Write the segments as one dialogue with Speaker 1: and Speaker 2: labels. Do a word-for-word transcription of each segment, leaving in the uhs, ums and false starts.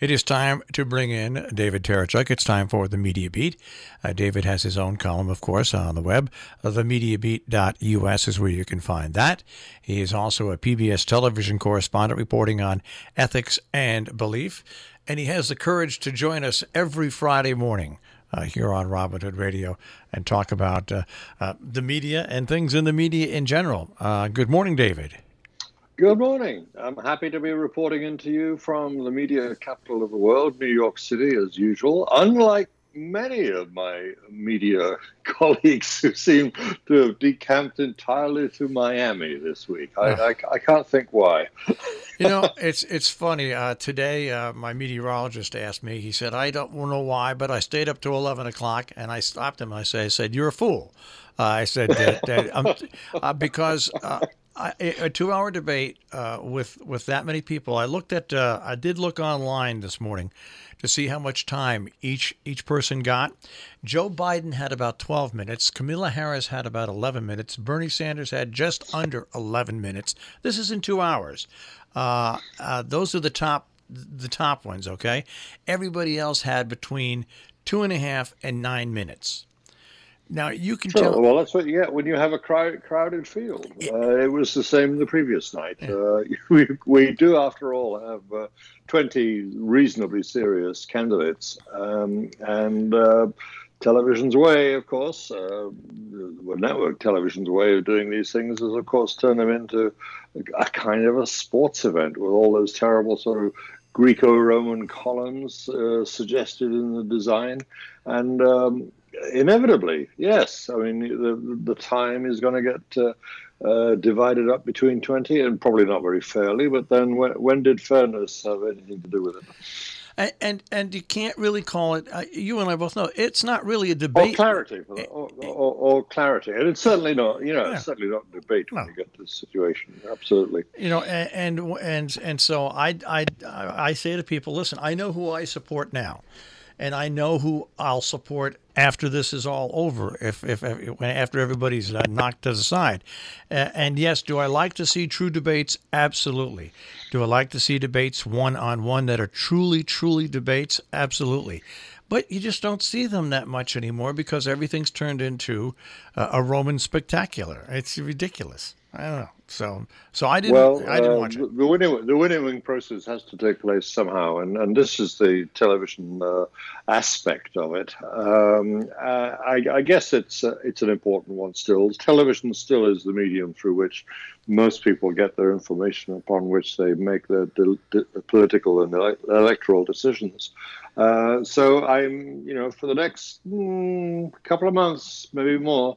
Speaker 1: It is time to bring in David Terechuk. It's time for the Media Beat. Uh, David has his own column, of course, on the web. Uh, the media beat dot U S is where you can find that. He is also a P B S television correspondent reporting on ethics and belief. And he has the courage to join us every Friday morning uh, here on Robin Hood Radio and talk about uh, uh, the media and things in the media in general. Uh, good morning, David.
Speaker 2: Good morning. I'm happy to be reporting into you from the media capital of the world, New York City, as usual. Unlike many of my media colleagues who seem to have decamped entirely to Miami this week. I, I, I can't think why.
Speaker 1: You know, it's it's funny. Uh, today, uh, my meteorologist asked me, he said, I don't know why, but I stayed up to eleven o'clock, and I stopped him. I, say, I said, you're a fool. Uh, I said, that, that, um, uh, because... Uh, I, a two-hour debate uh, with with that many people. I looked at. Uh, I did look online this morning to see how much time each each person got. Joe Biden had about twelve minutes. Kamala Harris had about eleven minutes. Bernie Sanders had just under eleven minutes. This is in two hours. Uh, uh, those are the top the top ones. Okay, everybody else had between two and a half and nine minutes. Now, you can
Speaker 2: sure.
Speaker 1: tell...
Speaker 2: Well, that's what you get when you have a crowd, crowded field. Uh, it was the same the previous night.
Speaker 1: Yeah.
Speaker 2: Uh, we, we do, after all, have uh, twenty reasonably serious candidates. Um, and uh, television's way, of course, uh, the network television's way of doing these things is, of course, turn them into a kind of a sports event with all those terrible sort of Greco-Roman columns uh, suggested in the design. And... Um, Inevitably, yes. I mean, the the time is going to get uh, uh, divided up between twenty, and probably not very fairly. But then, when, when did fairness have anything to do with it?
Speaker 1: And and, and you can't really call it. Uh, you and I both know it's not really a debate.
Speaker 2: Or clarity, for the, or, or, or clarity, and it's certainly not. You know,
Speaker 1: Yeah.
Speaker 2: it's certainly not a debate when
Speaker 1: No.
Speaker 2: you get to this situation. Absolutely.
Speaker 1: You know, and and and, and so I, I I say to people, listen, I know who I support now. And I know who I'll support after this is all over, if, if, if after everybody's uh, knocked to the side. Uh, and yes, do I like to see true debates? Absolutely. Do I like to see debates one-on-one that are truly, truly debates? Absolutely. But you just don't see them that much anymore because everything's turned into uh, a Roman spectacular. It's ridiculous. I don't know. So, so I didn't.
Speaker 2: Well,
Speaker 1: I didn't
Speaker 2: uh,
Speaker 1: watch it.
Speaker 2: The winning, the winnowing process has to take place somehow, and, and this is the television uh, aspect of it. Um, uh, I, I guess it's uh, it's an important one still. Television still is the medium through which most people get their information, upon which they make their de- de- political and ele- electoral decisions. Uh, so I'm, you know, for the next mm, couple of months, maybe more.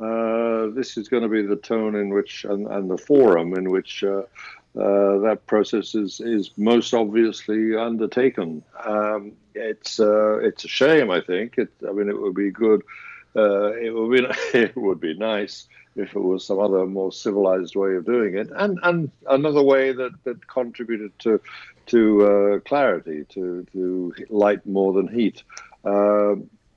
Speaker 2: Uh, this is going to be the tone in which, and, and the forum in which uh, uh, that process is, is most obviously undertaken. Um, it's uh, it's a shame, I think. It, I mean, it would be good. Uh, it would be it would be nice if it was some other more civilized way of doing it, and and another way that, that contributed to to uh, clarity, to to light more than heat. Uh,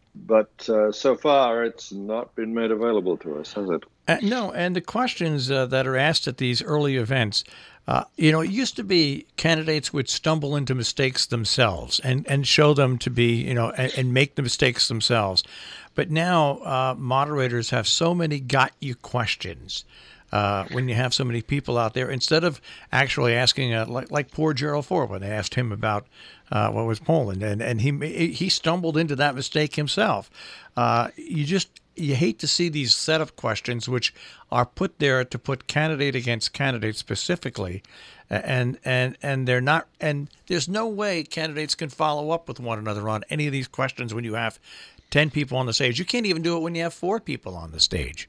Speaker 2: But uh, so far, it's not been made available to us, has it?
Speaker 1: Uh, no, and the questions uh, that are asked at these early events, uh, you know, it used to be candidates would stumble into mistakes themselves and, and show them to be, you know, and, and make the mistakes themselves. But now uh, moderators have so many got you questions. Uh, when you have so many people out there, instead of actually asking, a, like, like poor Gerald Ford, when they asked him about uh, what was Poland, and, and he he stumbled into that mistake himself. Uh, you just you hate to see these setup questions, which are put there to put candidate against candidate specifically, and and and they're not, and there's no way candidates can follow up with one another on any of these questions when you have ten people on the stage. You can't even do it when you have four people on the stage.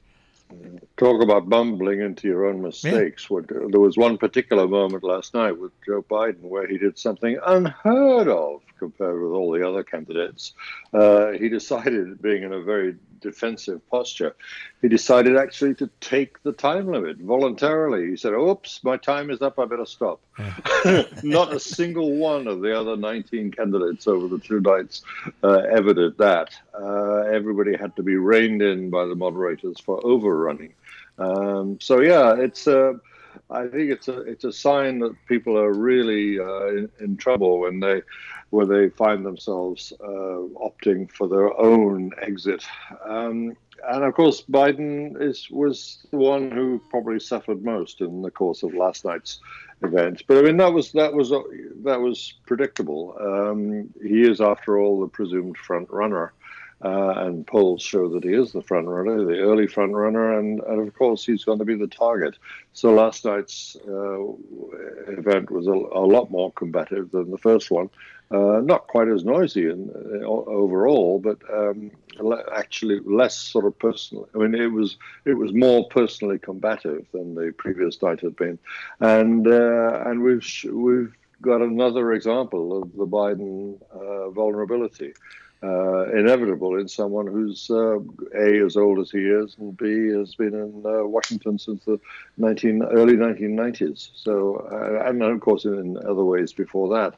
Speaker 2: Talk about bumbling into your own mistakes. Yeah. There was one particular moment last night with Joe Biden where he did something unheard of compared with all the other candidates. Uh, he decided, being in a very defensive posture, he decided actually to take the time limit voluntarily. He said, oops, my time is up, I better stop. Yeah. Not a single one of the other nineteen candidates over the two nights uh, ever did that. Uh, everybody had to be reined in by the moderators for overrunning. Um, so, yeah, it's... Uh, I think it's a it's a sign that people are really uh, in, in trouble when they when they find themselves uh, opting for their own exit. Um, and of course, Biden is was the one who probably suffered most in the course of last night's event. But I mean, that was that was that was predictable. Um, he is, after all, the presumed front runner. Uh, and polls show that he is the front runner, the early front runner, and, and of course he's going to be the target. So last night's uh, event was a, a lot more combative than the first one. Uh, not quite as noisy in, uh, overall, but um, actually less sort of personal. I mean, it was it was more personally combative than the previous night had been, and uh, and we've we've got another example of the Biden uh, vulnerability. Uh, inevitable in someone who's uh, A, as old as he is, and B, has been in uh, Washington since the nineteen, early nineteen nineties. So, uh, and of course in other ways before that.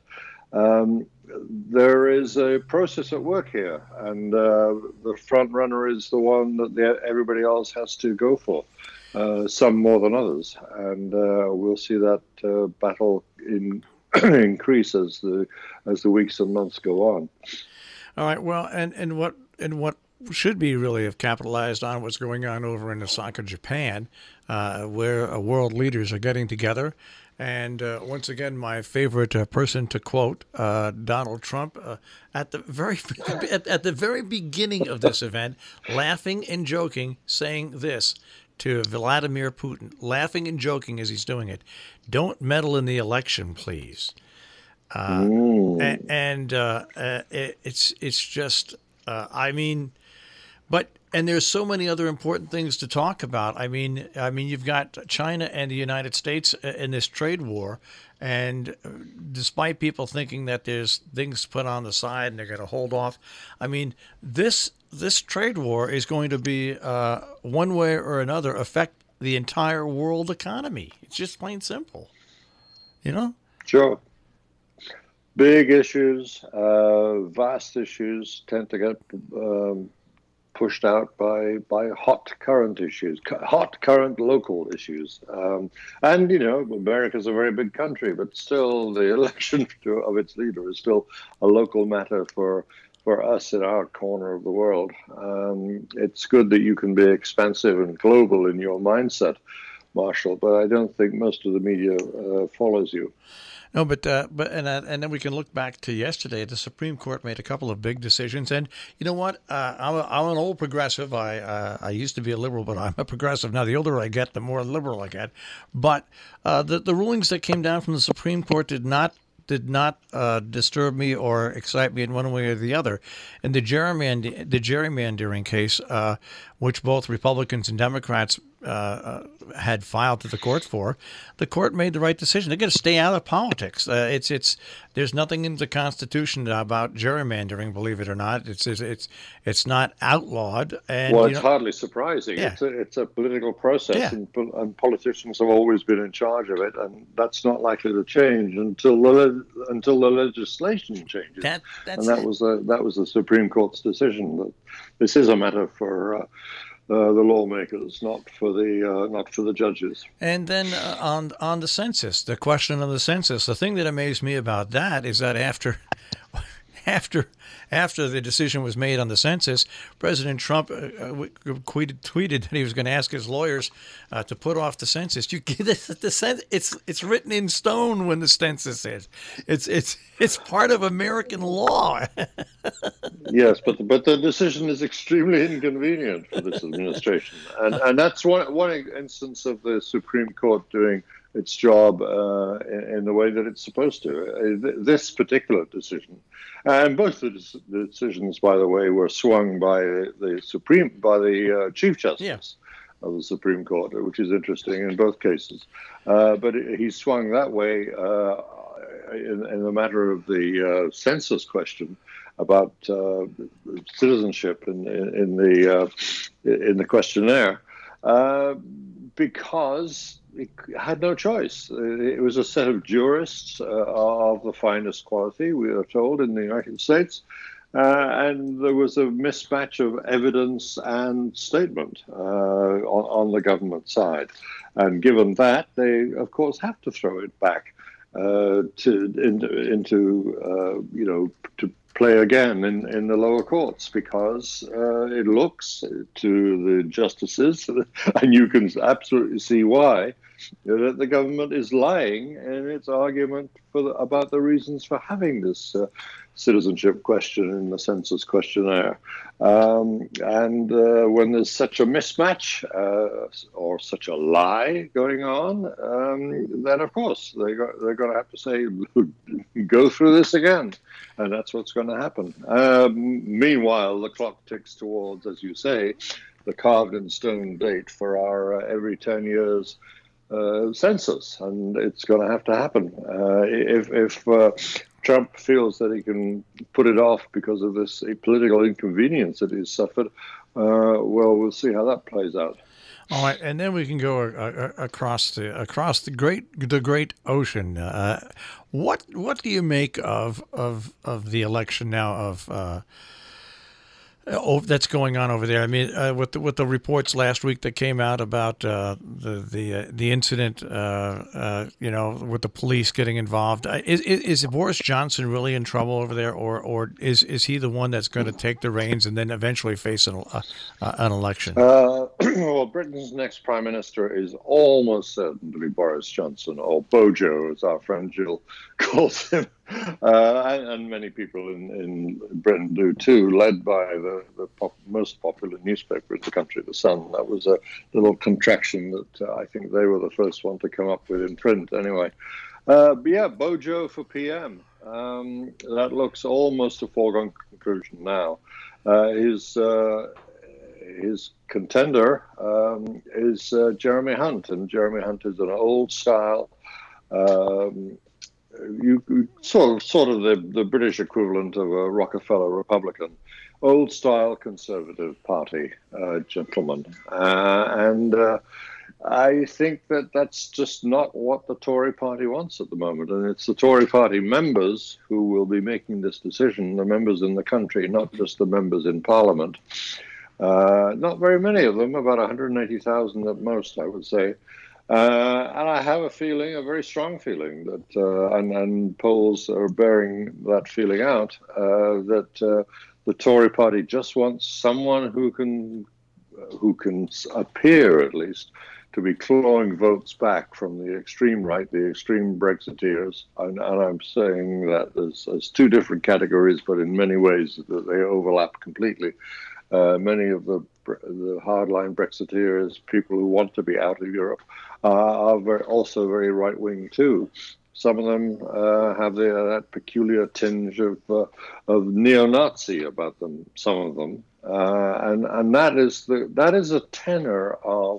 Speaker 2: Um, there is a process at work here, and uh, the front runner is the one that the, everybody else has to go for, uh, some more than others. And uh, we'll see that uh, battle in, increase as the, as the weeks and months go on.
Speaker 1: All right. Well, and, and what and what should be really have capitalized on what's going on over in Osaka, Japan, uh, where uh, world leaders are getting together. And uh, once again, my favorite uh, person to quote uh, Donald Trump uh, at the very at, at the very beginning of this event, laughing and joking, saying this to Vladimir Putin, laughing and joking as he's doing it: "Don't meddle in the election, please." Uh, and and uh, uh, it, it's it's just uh, I mean, but and there's so many other important things to talk about. I mean, I mean you've got China and the United States in this trade war, and despite people thinking that there's things put on the side and they're going to hold off, I mean this this trade war is going to be uh, one way or another affect the entire world economy. It's just plain simple, you know.
Speaker 2: Sure. Big issues, uh, vast issues tend to get um, pushed out by by hot current issues, hot current local issues. Um, and, you know, America's a very big country, but still the election of its leader is still a local matter for for us in our corner of the world. Um, it's good that you can be expansive and global in your mindset, Marshall, but I don't think most of the media uh, follows you.
Speaker 1: No, but uh, but and uh, and then we can look back to yesterday. The Supreme Court made a couple of big decisions, and you know what? Uh, I'm, a, I'm an old progressive. I uh, I used to be a liberal, but I'm a progressive now. The older I get, the more liberal I get. But uh, the the rulings that came down from the Supreme Court did not did not uh, disturb me or excite me in one way or the other. In the gerrymander the gerrymandering case, uh, which both Republicans and Democrats uh, had filed to the court for, the court made the right decision. They're going to stay out of politics. Uh, it's it's there's nothing in the Constitution about gerrymandering, believe it or not. It's it's it's, it's not outlawed. And
Speaker 2: well,
Speaker 1: you
Speaker 2: it's
Speaker 1: know,
Speaker 2: hardly surprising.
Speaker 1: Yeah.
Speaker 2: It's a it's a political process,
Speaker 1: Yeah.
Speaker 2: and, and politicians have always been in charge of it, and that's not likely to change until the until the legislation changes.
Speaker 1: That, that's
Speaker 2: and that
Speaker 1: it.
Speaker 2: was the that was the Supreme Court's decision that this is a matter for. Uh, Uh, the lawmakers, not for the uh, not for the judges.
Speaker 1: And then uh, on on the census, the question of the census, the thing that amazed me about that is that after after after the decision was made on the census, President Trump uh, tweeted, tweeted that he was going to ask his lawyers uh, to put off the census. You get the, the cen- it's it's written in stone when the census is. It's it's it's part of American law.
Speaker 2: Yes, but the, but the decision is extremely inconvenient for this administration, and and that's one one instance of the Supreme Court doing its job uh, in, in the way that it's supposed to. Uh, this particular decision, and both the, the decisions, by the way, were swung by the Supreme by the uh, Chief Justice.
Speaker 1: Yeah.
Speaker 2: Of the Supreme Court, which is interesting in both cases, uh, but he swung that way uh, in, in the matter of the uh, census question about uh, citizenship in, in, in the uh, in the questionnaire, uh, because it had no choice. It was a set of jurists uh, of the finest quality, we are told, in the United States, Uh, and there was a mismatch of evidence and statement uh, on, on the government side. And given that, they, of course, have to throw it back uh, to into, into uh, you know, to play again in, in the lower courts, because uh, it looks to the justices, and you can absolutely see why, that the government is lying in its argument for the, about the reasons for having this uh, citizenship question in the census questionnaire. Um, and uh, when there's such a mismatch uh, or such a lie going on, um, then of course they go, they're going to have to say, go through this again. And that's what's going to happen. Um, meanwhile, the clock ticks towards, as you say, the carved in stone date for our uh, every ten years uh, census. And it's going to have to happen. Uh, if if uh, Trump feels that he can put it off because of this political inconvenience that he's suffered, uh, well, we'll see how that plays out.
Speaker 1: All right, and then we can go uh, across the across the great the great ocean. Uh, what what do you make of of of the election now of uh, oh, that's going on over there? I mean, uh, with the, with the reports last week that came out about uh, the the uh, the incident, uh, uh, you know, with the police getting involved. Uh, is, is is Boris Johnson really in trouble over there, or or is is he the one that's going to take the reins and then eventually face an uh, an election?
Speaker 2: Uh, well, Britain's next prime minister is almost certain to be Boris Johnson, or Bojo, as our friend Jill calls him. Uh, and, and many people in, in Britain do too, led by the, the pop, most popular newspaper in the country, The Sun. That was a little contraction that uh, I think they were the first one to come up with in print anyway. Uh, but yeah, Bojo for P M. Um, that looks almost a foregone conclusion now. Uh, his, uh, his contender um, is uh, Jeremy Hunt, and Jeremy Hunt is an old-style um, You, you sort of, sort of the, the British equivalent of a Rockefeller Republican, old-style Conservative Party uh, gentleman, uh, and uh, I think that that's just not what the Tory Party wants at the moment, and it's the Tory Party members who will be making this decision. The members in the country, not just the members in Parliament. Uh, not very many of them, about one hundred eighty thousand at most, I would say. Uh, and I have a feeling, a very strong feeling, that, uh, and, and polls are bearing that feeling out, uh, that uh, the Tory party just wants someone who can, who can appear, at least, to be clawing votes back from the extreme right, the extreme Brexiteers. And, and I'm saying that as, as two different categories, but in many ways that they overlap completely. Uh, many of the, the hardline Brexiteers, people who want to be out of Europe, uh, are very, also very right-wing too. Some of them uh, have the, uh, that peculiar tinge of uh, of neo-Nazi about them. Some of them, uh, and and that is the that is a tenor of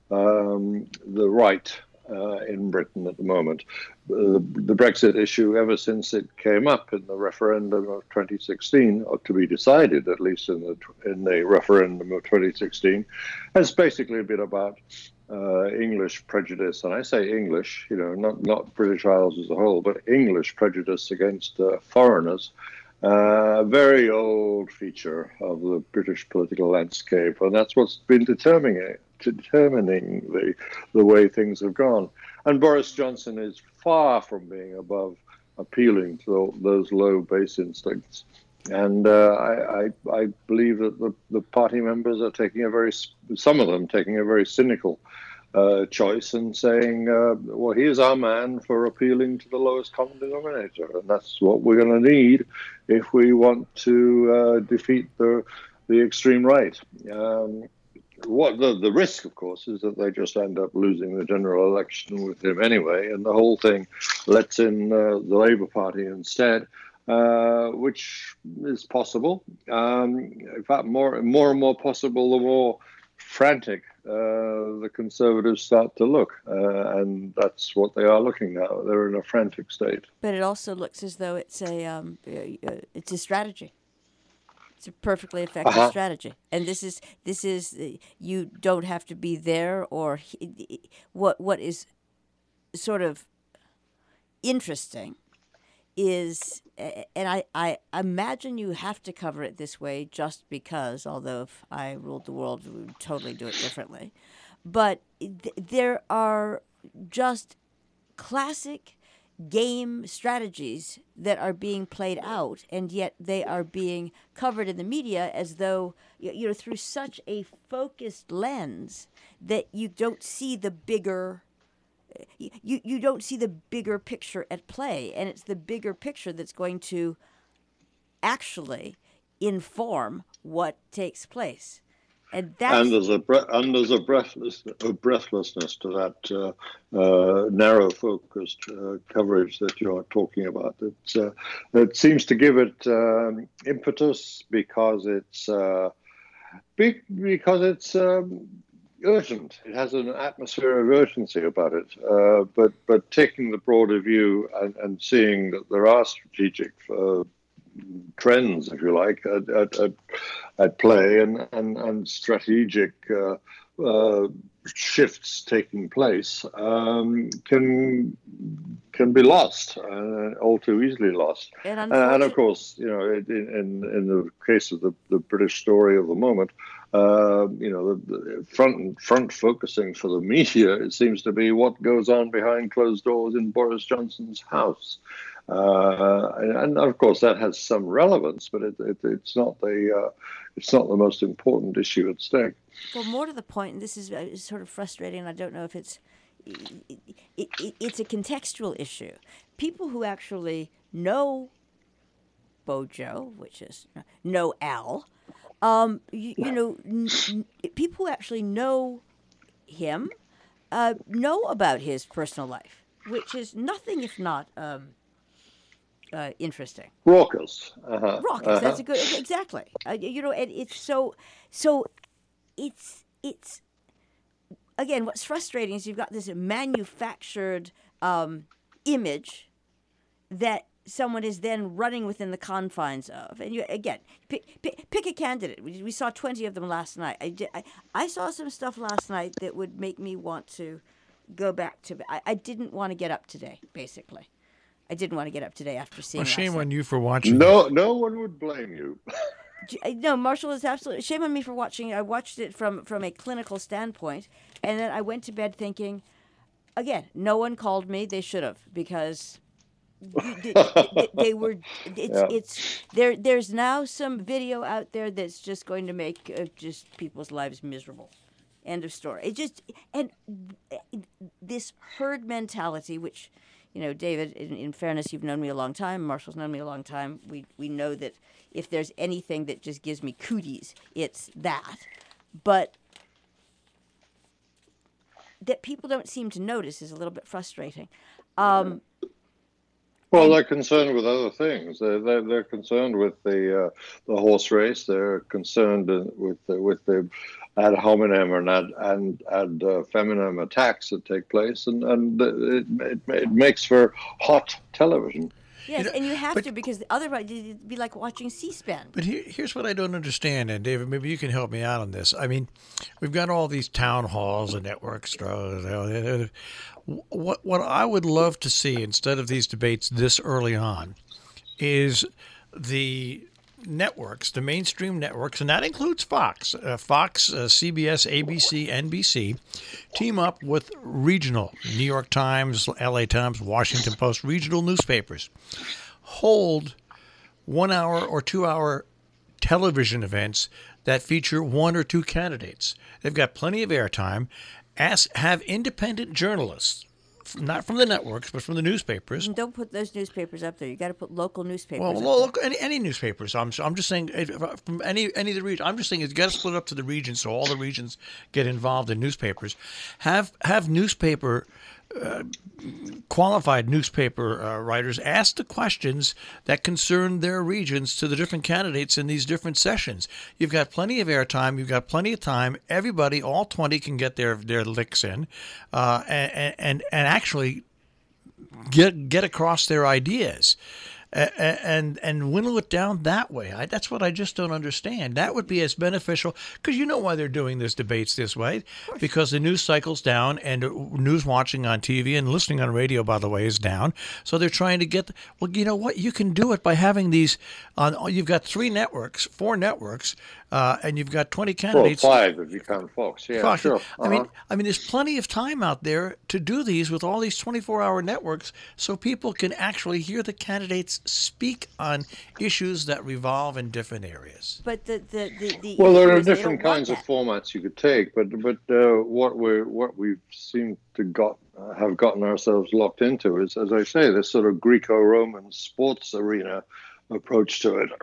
Speaker 2: um, the right uh, in Britain at the moment. Uh, the Brexit issue, ever since it came up in the referendum of twenty sixteen, or to be decided at least in the in the referendum of twenty sixteen, has basically been about uh, English prejudice, and I say English, you know, not not British Isles as a whole, but English prejudice against uh, foreigners. A uh, very old feature of the British political landscape, and that's what's been determining it, determining the the way things have gone. And Boris Johnson is far from being above appealing to those low base instincts. And uh, I, I, I believe that the, the party members are taking a very, some of them taking a very cynical uh, choice and saying, uh, well, here's our man for appealing to the lowest common denominator. And that's what we're going to need if we want to uh, defeat the, the extreme right. Um, What the, the risk, of course, is that they just end up losing the general election with him anyway, and the whole thing lets in uh, the Labour Party instead, uh, which is possible. Um, in fact, more, more and more possible the more frantic uh, the Conservatives start to look, uh, and that's what they are looking now. They're in a frantic state.
Speaker 3: But it also looks as though it's a um, it's a strategy. It's a perfectly effective uh-huh. strategy, and this is this is you don't have to be there. Or what what is sort of interesting is, and I, I imagine you have to cover it this way just because, although if I ruled the world, we would totally do it differently. But th- there are just classic game strategies that are being played out, and yet they are being covered in the media as though, you know, through such a focused lens that you don't see the bigger you, you don't see the bigger picture at play, and it's the bigger picture that's going to actually inform what takes place. And, that's,
Speaker 2: and there's a bre- and there's a breathless a breathlessness to that uh, uh, narrow focused uh, coverage that you're talking about. It's uh, it seems to give it um, impetus because it's uh, be- because it's um, urgent. It has an atmosphere of urgency about it. Uh, but but taking the broader view and, and seeing that there are strategic Uh, trends, if you like, at, at, at, at play and, and, and strategic uh, uh, shifts taking place um, can can be lost, uh, all too easily lost.
Speaker 3: And,
Speaker 2: uh, and of course, you know, in, in, in the case of the, the British story of the moment, uh, you know, the, the front front focusing for the media, it seems to be what goes on behind closed doors in Boris Johnson's house. Uh, and, and of course that has some relevance, but it, it, it's not the uh, it's not the most important issue at stake.
Speaker 3: Well, more to the point, and this is uh, sort of frustrating. I don't know if it's it, it, it, it's a contextual issue. People who actually know Bojo, which is know Al, um, you, you know, n- n- people who actually know him uh, know about his personal life, which is nothing if not. Um, Uh, interesting.
Speaker 2: Raucous. Uh-huh.
Speaker 3: Raucous.
Speaker 2: Uh-huh.
Speaker 3: That's a good. Exactly. Uh, you know, and it's so. So, it's it's. Again, what's frustrating is you've got this manufactured um, image that someone is then running within the confines of, and you again pick pick, pick a candidate. We, we saw twenty of them last night. I, did, I I saw some stuff last night that would make me want to go back to. I, I didn't want to get up today, basically. I didn't want to get up today after seeing.
Speaker 1: Well, shame
Speaker 3: last
Speaker 1: on
Speaker 3: night.
Speaker 1: you for watching.
Speaker 2: No, no one would blame you.
Speaker 3: No, Marshall is absolutely shame on me for watching. I watched it from from a clinical standpoint, and then I went to bed thinking, again, no one called me. They should have, because they, they, they were. It's
Speaker 2: Yeah.
Speaker 3: it's there. There's now some video out there that's just going to make uh, just people's lives miserable. End of story. It just and this herd mentality, which. You know, David, in, in fairness, you've known me a long time. Marshall's known me a long time. We we know that if there's anything that just gives me cooties, it's that. But that people don't seem to notice is a little bit frustrating. Um,
Speaker 2: Well,
Speaker 3: and-
Speaker 2: they're concerned with other things. They're they're, they're concerned with the uh, the horse race. They're concerned with the, with the ad hominem and ad and ad uh, feminem attacks that take place, and and it, it it makes for hot television.
Speaker 3: yes,
Speaker 1: You know,
Speaker 3: and you have
Speaker 1: but-
Speaker 3: to, because otherwise it'd be like watching C-SPAN.
Speaker 1: But here, here's what I don't understand, and David, maybe you can help me out on this. I mean, we've got all these town halls and networks. What what I would love to see instead of these debates this early on is the networks, the mainstream networks, and that includes Fox, uh, Fox, uh, C B S, A B C, N B C, team up with regional New York Times, L A Times, Washington Post, regional newspapers, hold one hour or two hour television events that feature one or two candidates. They've got plenty of airtime. Ask, have independent journalists, not from the networks, but from the newspapers.
Speaker 3: And don't put those newspapers up there. You got to put local newspapers.
Speaker 1: Well,
Speaker 3: up
Speaker 1: look, any, any newspapers. I'm I'm just saying eh, from any any of the regions. I'm just saying it's got to split up to the regions, so all the regions get involved in newspapers. Have have newspaper. Uh, qualified newspaper uh, writers ask the questions that concern their regions to the different candidates in these different sessions. You've got plenty of airtime. You've got plenty of time. Everybody, all twenty, can get their, their licks in uh, and, and and actually get get across their ideas. and and whittle it down that way. I, that's what I just don't understand. That would be as beneficial, because you know why they're doing these debates this way, because the news cycle's down, and news watching on T V and listening on radio, by the way, is down. So they're trying to get. Well, you know what? You can do it by having these. On you've got three networks, four networks, uh, and you've got twenty candidates.
Speaker 2: Well, five if you count Fox. Yeah,
Speaker 1: Fox.
Speaker 2: sure. Uh-huh.
Speaker 1: I mean, I mean, there's plenty of time out there to do these with all these twenty-four hour networks, so people can actually hear the candidates speak on issues that revolve in different areas.
Speaker 3: But the the, the, the
Speaker 2: well, there
Speaker 3: issue
Speaker 2: are
Speaker 3: is they
Speaker 2: different
Speaker 3: don't want
Speaker 2: kinds of
Speaker 3: that.
Speaker 2: formats you could take, but but uh, what we what we seem to got uh, have gotten ourselves locked into is, as I say, this sort of Greco-Roman sports arena approach to it.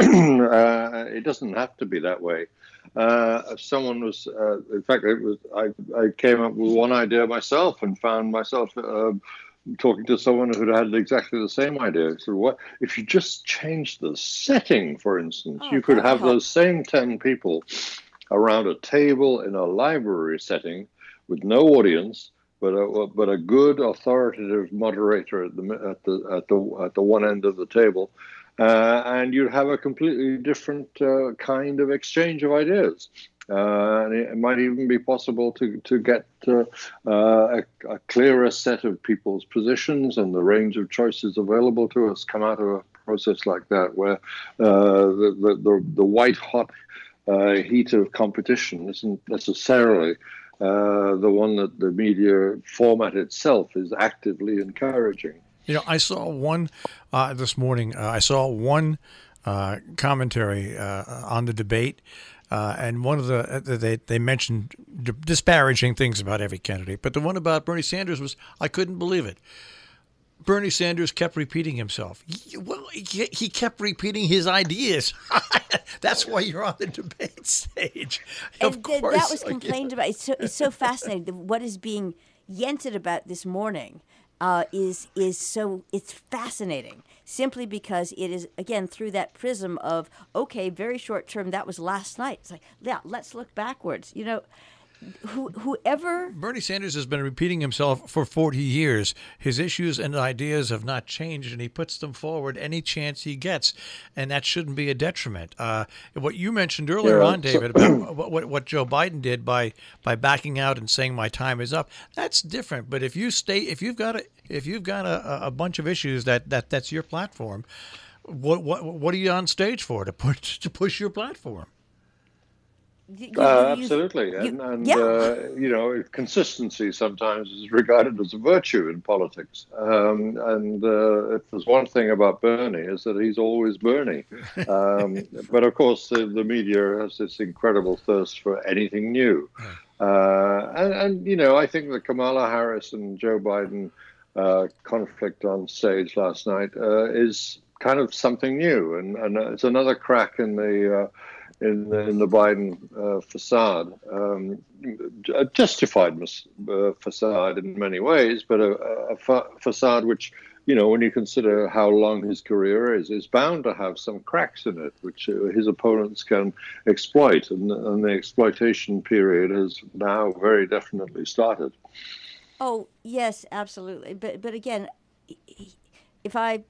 Speaker 2: uh, it doesn't have to be that way. Uh, if someone was, uh, in fact, it was I, I came up with one idea myself and found myself uh, talking to someone who had exactly the same idea. So, what if you just change the setting, for instance?
Speaker 3: Oh,
Speaker 2: you could
Speaker 3: that would
Speaker 2: have
Speaker 3: help.
Speaker 2: those same ten people around a table in a library setting with no audience, but a, but a good authoritative moderator at the at the at the at the one end of the table. Uh, and you'd have a completely different uh, kind of exchange of ideas. Uh, and it might even be possible to, to get uh, uh, a, a clearer set of people's positions, and the range of choices available to us come out of a process like that, where uh, the, the, the, the white-hot uh, heat of competition isn't necessarily uh, the one that the media format itself is actively encouraging.
Speaker 1: You know, I saw one uh, this morning. Uh, I saw one uh, commentary uh, on the debate, uh, and one of the they they mentioned disparaging things about every candidate, but the one about Bernie Sanders was, I couldn't believe it. Bernie Sanders kept repeating himself. He, well, he, he kept repeating his ideas. That's why you're on the debate stage. Of
Speaker 3: And th-
Speaker 1: course,
Speaker 3: that was
Speaker 1: like,
Speaker 3: complained about. It's so, it's so fascinating. What is being yented about this morning uh, is is so it's fascinating. Simply because it is, again, through that prism of, okay, very short term. That was last night. It's like, yeah, let's look backwards. You know, who, whoever.
Speaker 1: Bernie Sanders has been repeating himself for forty years. His issues and ideas have not changed, and he puts them forward any chance he gets, and that shouldn't be a detriment. Uh, what you mentioned earlier
Speaker 2: Yeah,
Speaker 1: on, David, about what, what, what Joe Biden did by by backing out and saying my time is up, that's different. But if you stay, if you've got a if you've got a, a bunch of issues that, that that's your platform, what what what are you on stage for? To push to push your platform?
Speaker 3: You,
Speaker 2: Uh,
Speaker 3: you-
Speaker 2: absolutely,
Speaker 3: you-
Speaker 2: and, and
Speaker 3: yeah.
Speaker 2: uh, you know, consistency sometimes is regarded as a virtue in politics. Um, and uh, if there's one thing about Bernie, is that he's always Bernie. Um, but of course, the, the media has this incredible thirst for anything new. Uh, and, and you know, I think the Kamala Harris and Joe Biden uh, conflict on stage last night uh, is kind of something new, and, and it's another crack in the. Uh, In the, in the Biden uh, facade, um, a justified mis- uh, facade in many ways, but a, a fa- facade which, you know, when you consider how long his career is, is bound to have some cracks in it, which uh, his opponents can exploit, and, and the exploitation period has now very definitely started.
Speaker 3: Oh yes, absolutely. But but again, if I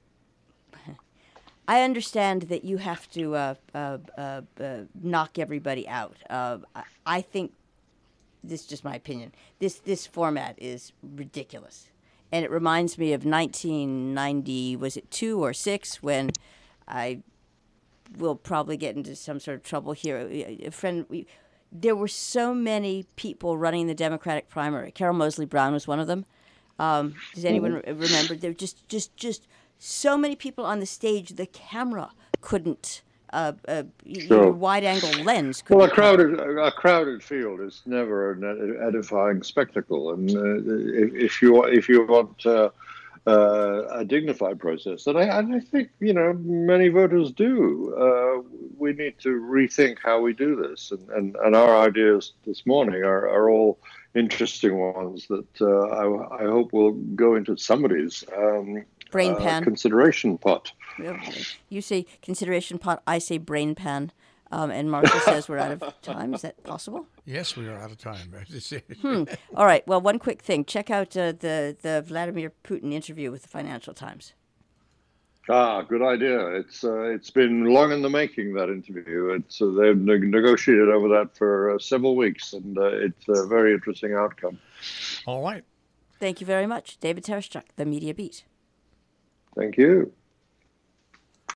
Speaker 3: I understand that you have to uh, uh, uh, uh, knock everybody out. Uh, I, I think this is just my opinion. This this format is ridiculous, and it reminds me of nineteen ninety. Was it two or six when I will probably get into some sort of trouble here. A friend. We, there were so many people running the Democratic primary. Carol Moseley Brown was one of them. Um, does anyone mm-hmm. remember? There were just, just, just so many people on the stage. The camera couldn't. Uh, uh,
Speaker 2: Sure.
Speaker 3: Your wide-angle lens.
Speaker 2: Well, a
Speaker 3: couldn't
Speaker 2: crowded a crowded field is never an edifying spectacle, and uh, if, if you if you want uh, uh, a dignified process, and I, and I think you know many voters do, uh, we need to rethink how we do this, and, and, and our ideas this morning are, are all interesting ones that uh, I, I hope will go into somebody's um,
Speaker 3: Brain
Speaker 2: uh,
Speaker 3: pan.
Speaker 2: consideration pot.
Speaker 3: You say consideration pot. I say brain pan. Um, and Marshall says we're out of time. Is that possible?
Speaker 1: Yes, we are out of time.
Speaker 3: Hmm. All right. Well, one quick thing. Check out uh, the the Vladimir Putin interview with the Financial Times.
Speaker 2: Ah, good idea. It's uh, it's been long in the making, that interview. It's uh, they've ne- negotiated over that for uh, several weeks, and uh, it's a very interesting outcome.
Speaker 1: All right.
Speaker 3: Thank you very much. David Terrestruck, The Media Beat.
Speaker 2: Thank you.